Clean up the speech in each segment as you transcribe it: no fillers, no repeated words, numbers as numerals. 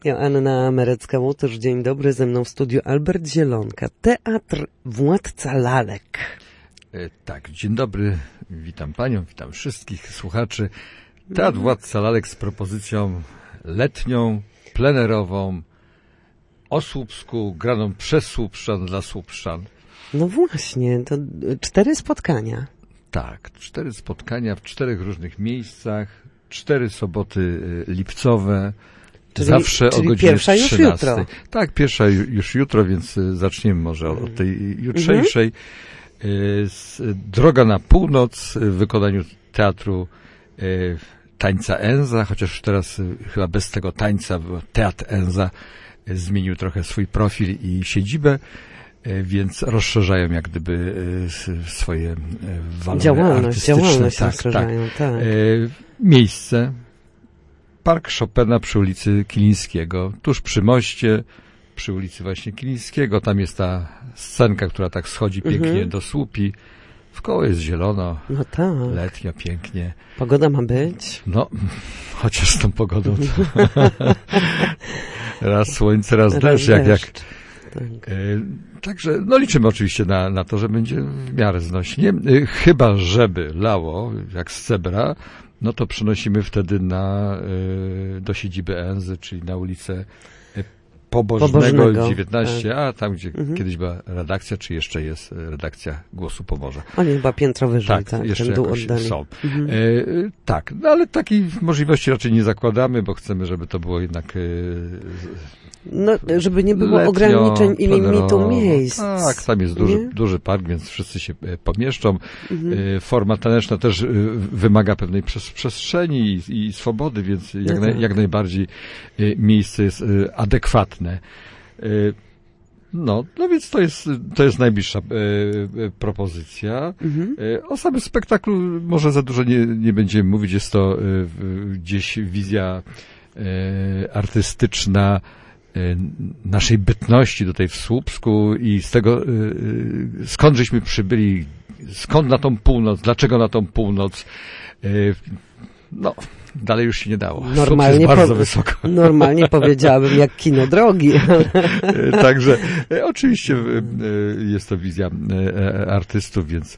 Joanna Merecka-Łotosz, dzień dobry, ze mną w studiu Albert Zielonka, Teatr Władca Lalek. Tak, dzień dobry, witam panią, witam wszystkich słuchaczy. Teatr Władca Lalek z propozycją letnią, plenerową, o Słupsku, graną przez Słupszczan, dla Słupszczan. No właśnie, to 4 spotkania. Tak, 4 spotkania w 4 różnych miejscach, 4 soboty lipcowe, zawsze o godzinie 13. Już jutro. Tak, pierwsza już jutro, więc zaczniemy może od tej jutrzejszej. Droga na północ w wykonaniu teatru Tańca Enza, chociaż teraz chyba bez tego tańca, bo Teatr Enza zmienił trochę swój profil i siedzibę, więc rozszerzają jak gdyby swoje walory artystyczne. Działalność rozszerzają, tak. Miejsce Park Chopina przy ulicy Kilińskiego, tuż przy moście, przy ulicy właśnie Kilińskiego. Tam jest ta scenka, która tak schodzi pięknie do słupi. Wkoło jest zielono, no tak. Letnio, pięknie. Pogoda ma być? No, chociaż z tą pogodą to raz słońce, raz deszcz. Tak. Także no liczymy oczywiście na to, że będzie w miarę znośnie. Chyba żeby lało, jak z Cebra, no to przenosimy wtedy do siedziby Enzy, czyli na ulicę Pobożnego 19, tak. A tam, gdzie kiedyś była redakcja, czy jeszcze jest redakcja Głosu Pomorza. Oni chyba piętro wyżej, tak, jeszcze ten dół jakoś oddali. są. Tak, no ale takiej możliwości raczej nie zakładamy, bo chcemy, żeby to było jednak no, żeby nie było ograniczeń i limitu miejsc. Tak, tam jest duży park, więc wszyscy się pomieszczą. Forma taneczna też wymaga pewnej przestrzeni i swobody, więc jak najbardziej miejsce jest adekwatne. No więc to jest najbliższa propozycja. O samym spektaklu może za dużo nie będziemy mówić. Jest to gdzieś wizja artystyczna naszej bytności tutaj w Słupsku i z tego, skąd żeśmy przybyli, skąd na tą północ, dlaczego na tą północ, no, dalej już się nie dało. Normalnie jest bardzo wysoko. Normalnie powiedziałabym, jak kino drogi. Także oczywiście jest to wizja artystów, więc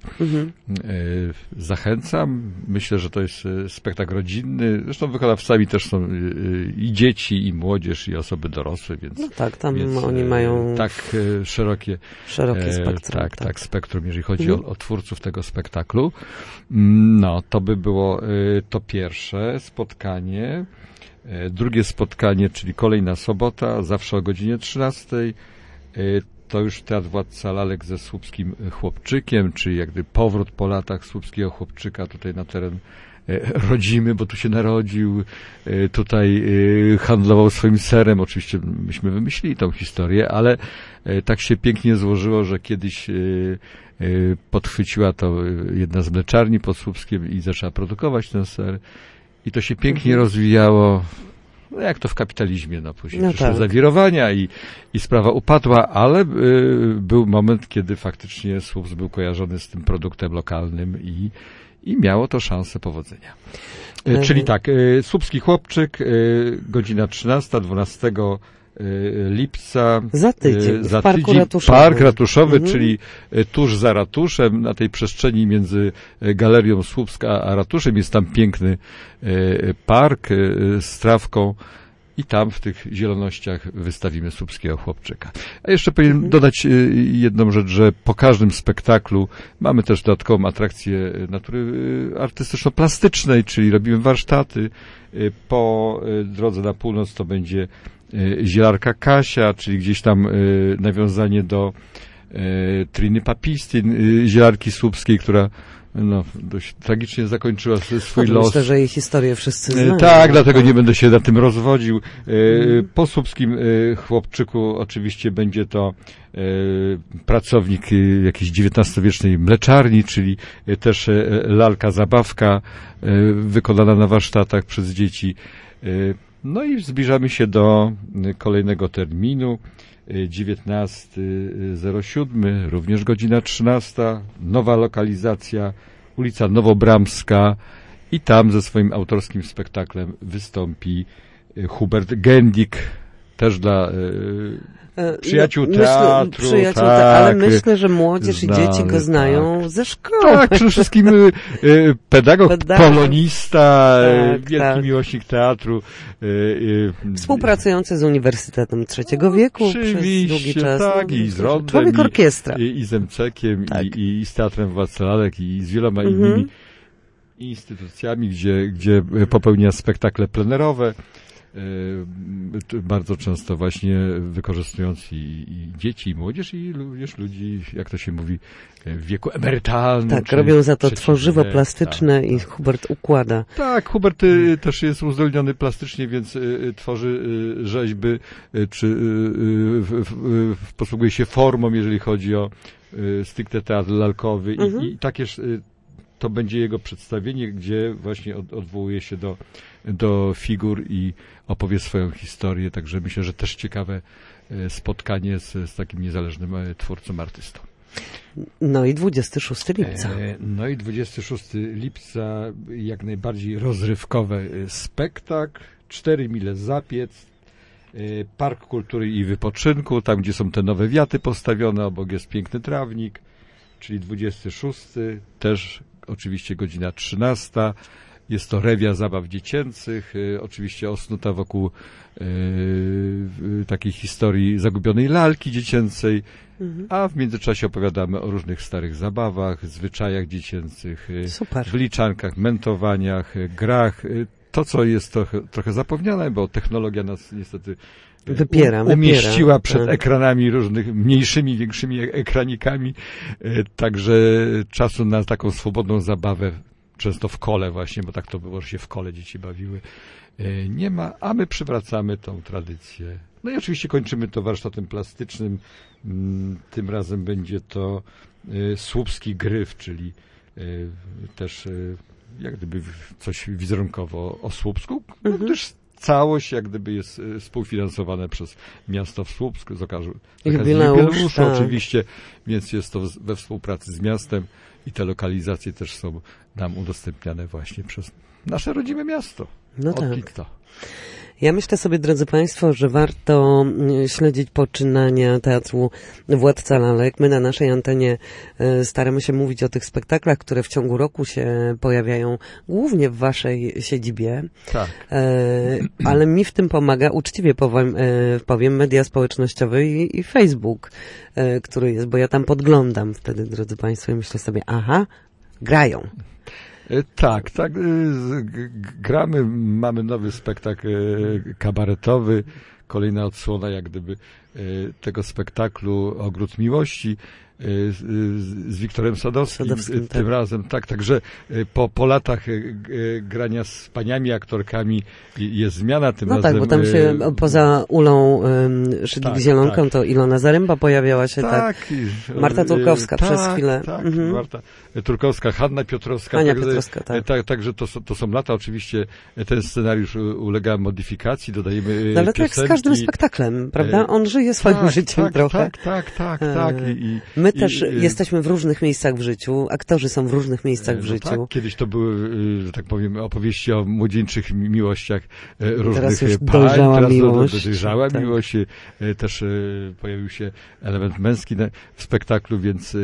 zachęcam. Myślę, że to jest spektakl rodzinny. Zresztą wykonawcami też są i dzieci, i młodzież, i osoby dorosłe, więc no tak, tam oni mają tak szerokie spektrum. Tak, spektrum, jeżeli chodzi o twórców tego spektaklu. No, to by było to pierwsze spotkanie. Drugie spotkanie, czyli kolejna sobota, zawsze o godzinie 13. To już Teatr Władca Lalek ze Słupskim Chłopczykiem, czyli jakby powrót po latach Słupskiego Chłopczyka tutaj na teren rodzimy, bo tu się narodził, tutaj handlował swoim serem. Oczywiście myśmy wymyślili tą historię, ale tak się pięknie złożyło, że kiedyś podchwyciła to jedna z mleczarni pod Słupskiem i zaczęła produkować ten ser. I to się pięknie rozwijało, no jak to w kapitalizmie, no później przyszły zawirowania i sprawa upadła, ale był moment, kiedy faktycznie Słupsk był kojarzony z tym produktem lokalnym i miało to szansę powodzenia. Czyli tak, Słupski Chłopczyk, godzina 13, 12 lipca. Za tydzień, w Parku Ratuszowym. Park Ratuszowy, czyli tuż za ratuszem, na tej przestrzeni między Galerią Słupska a ratuszem jest tam piękny park z trawką i tam w tych zielonościach wystawimy Słupskiego Chłopczyka. A jeszcze powinienem dodać jedną rzecz, że po każdym spektaklu mamy też dodatkową atrakcję natury artystyczno-plastycznej, czyli robimy warsztaty. Po drodze na północ to będzie zielarka Kasia, czyli gdzieś tam nawiązanie do Triny Papistin, zielarki słupskiej, która no, dość tragicznie zakończyła swój los. Myślę, że jej historię wszyscy znają. Tak, dlatego nie będę się na tym rozwodził. Po Słupskim Chłopczyku oczywiście będzie to pracownik jakiejś XIX-wiecznej mleczarni, czyli też lalka zabawka wykonana na warsztatach przez dzieci. No i zbliżamy się do kolejnego terminu. 19.07, również godzina 13, nowa lokalizacja, ulica Nowobramska i tam ze swoim autorskim spektaklem wystąpi Hubert Gendik, też dla przyjaciół teatru. Ale myślę, że młodzież i dzieci go znają ze szkoły. Tak, przede wszystkim pedagog, polonista, wielki miłośnik teatru. Współpracujący z Uniwersytetem Trzeciego Wieku przez długi czas. Tak, i z Rondem, człowiek orkiestra. I z Emcekiem, i z Teatrem Władca Lalek, i z wieloma innymi instytucjami, gdzie popełnia spektakle plenerowe. Bardzo często właśnie wykorzystując i dzieci, i młodzież, i również ludzi, jak to się mówi, w wieku emerytalnym. Tak, robią za to tworzywo plastyczne i Hubert układa. Tak, Hubert też jest uzdolniony plastycznie, więc tworzy rzeźby, czy posługuje się formą, jeżeli chodzi o stricte teatr lalkowy i takież to będzie jego przedstawienie, gdzie właśnie odwołuje się do figur i opowie swoją historię, także myślę, że też ciekawe spotkanie z takim niezależnym twórcą, artystą. No i 26 lipca. No i 26 lipca jak najbardziej rozrywkowy spektakl, 4 mile Zapiec, Park Kultury i Wypoczynku, tam gdzie są te nowe wiaty postawione, obok jest piękny trawnik, czyli 26, też oczywiście godzina 13. Jest to rewia zabaw dziecięcych, oczywiście osnuta wokół takiej historii zagubionej lalki dziecięcej, a w międzyczasie opowiadamy o różnych starych zabawach, zwyczajach dziecięcych, wliczankach, mentowaniach, grach. To, co jest trochę zapomniane, bo technologia nas niestety umieściła przed ekranami różnych, mniejszymi, większymi ekranikami, także czasu na taką swobodną zabawę, często w kole właśnie, bo tak to było, że się w kole dzieci bawiły, nie ma, a my przywracamy tą tradycję. No i oczywiście kończymy to warsztatem plastycznym. Tym razem będzie to słupski gryf, czyli też jak gdyby coś wizerunkowo o Słupsku, gdyż całość jak gdyby jest współfinansowane przez miasto w Słupsku z okazji jubileuszu oczywiście, więc jest to we współpracy z miastem i te lokalizacje też są nam udostępniane właśnie przez nasze rodzime miasto. No tak. Ja myślę sobie, drodzy Państwo, że warto śledzić poczynania Teatru Władca Lalek. My na naszej antenie staramy się mówić o tych spektaklach, które w ciągu roku się pojawiają głównie w Waszej siedzibie. Tak. Ale mi w tym pomaga, uczciwie powiem, media społecznościowe i Facebook, który jest, bo ja tam podglądam wtedy, drodzy Państwo, i myślę sobie, grają. Tak, gramy, mamy nowy spektakl kabaretowy, kolejna odsłona jak gdyby tego spektaklu Ogród Miłości z Wiktorem Sadowskim tym razem. Tak, także po latach grania z paniami aktorkami jest zmiana tym razem. Tak, bo tam się poza Ulą Szydlik-Zielonką to Ilona Zaręba pojawiała się, Marta Turkowska przez chwilę. Tak, Marta Turkowska, Hanna Piotrowska. Ania Piotrowska, tak. Także to są lata. Oczywiście ten scenariusz ulega modyfikacji, dodajemy ale tak jak z każdym spektaklem, prawda? On żyje swoim życiem trochę. Tak. My też jesteśmy w różnych miejscach w życiu, aktorzy są w różnych miejscach w życiu. Tak, kiedyś to były, że tak powiem, opowieści o młodzieńczych miłościach różnych teraz już pań. Dojrzała miłość. Też pojawił się element męski w spektaklu, więc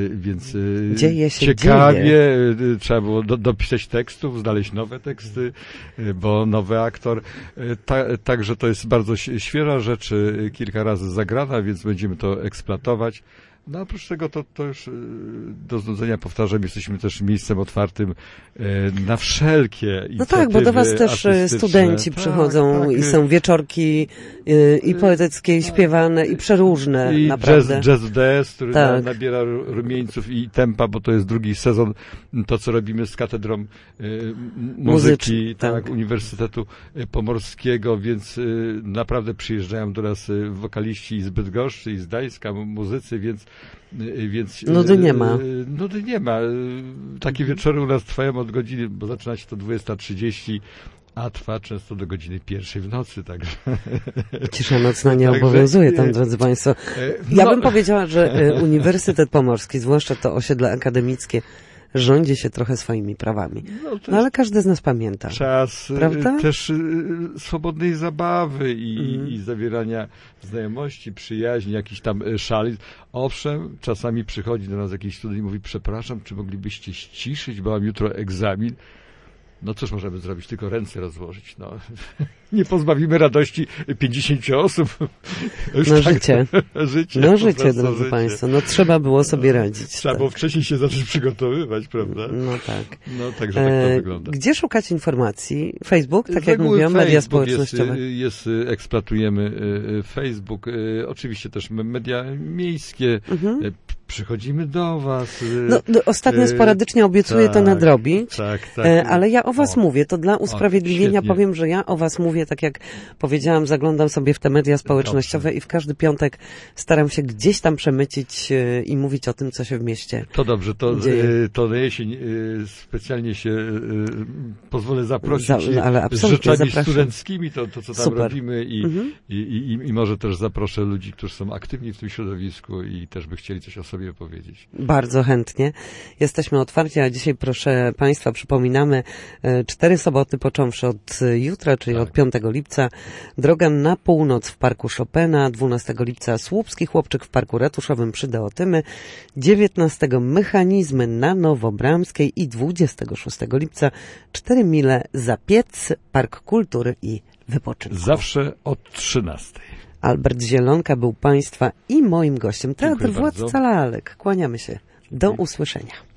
ciekawie trzeba było dopisać tekstów, znaleźć nowe teksty, bo nowy aktor. Także to jest bardzo świeża rzecz, kilka razy zagrana, więc będziemy to eksploatować. No oprócz tego to już do znudzenia powtarzam, jesteśmy też miejscem otwartym na wszelkie inicjatywy. No tak, bo do was też studenci przychodzą i są wieczorki i poetyckie, i śpiewane, i przeróżne, i naprawdę. Jazz DS, który nabiera rumieńców i tempa, bo to jest drugi sezon, to co robimy z Katedrą Muzyki Uniwersytetu Pomorskiego, więc naprawdę przyjeżdżają do nas wokaliści z Bydgoszczy, i z Gdańska, muzycy, więc nudy nie ma. Nudy nie ma. Takie wieczory u nas trwają od godziny, bo zaczyna się to 20:30, a trwa często do godziny 1:00 w nocy, także. Cisza nocna nie obowiązuje tam, drodzy Państwo. Ja bym powiedziała, że Uniwersytet Pomorski, zwłaszcza to osiedle akademickie, rządzi się trochę swoimi prawami. No ale każdy z nas pamięta. Czas prawda? też swobodnej zabawy i zawierania znajomości, przyjaźni, jakichś tam szali. Owszem, czasami przychodzi do nas jakiś student i mówi, przepraszam, czy moglibyście ściszyć, bo mam jutro egzamin. No cóż możemy zrobić? Tylko ręce rozłożyć. No. Nie pozbawimy radości 50 osób. No tak, życie. Życie, drodzy życie. Państwo. No trzeba było sobie radzić. Trzeba było wcześniej się zacząć przygotowywać, prawda? No tak. No także tak to wygląda. Gdzie szukać informacji? Facebook, tak jak mówiłam, media społecznościowe. Eksploatujemy Facebook, oczywiście też media miejskie. Przychodzimy do was. No, ostatnio sporadycznie obiecuję to nadrobić, ale ja o was mówię, to dla usprawiedliwienia powiem, że ja o was mówię, tak jak powiedziałam, zaglądam sobie w te media społecznościowe i w każdy piątek staram się gdzieś tam przemycić i mówić o tym, co się w mieście To dobrze, to na jesień specjalnie się pozwolę zaprosić z rzeczami studenckimi, to co tam robimy i może też zaproszę ludzi, którzy są aktywni w tym środowisku i też by chcieli coś o sobie powiedzieć. Bardzo chętnie. Jesteśmy otwarci, a dzisiaj proszę Państwa przypominamy 4 soboty począwszy od jutra, czyli od 5 lipca. Droga na północ w Parku Chopina, 12 lipca Słupski Chłopczyk w Parku Ratuszowym przy Deotymy, 19 Mechanizmy na Nowobramskiej i 26 lipca 4 mile Zapiec, Park Kultury i Wypoczynku. Zawsze od 13. Albert Zielonka był Państwa i moim gościem. Teatr Władca Lalek. Kłaniamy się. Do usłyszenia.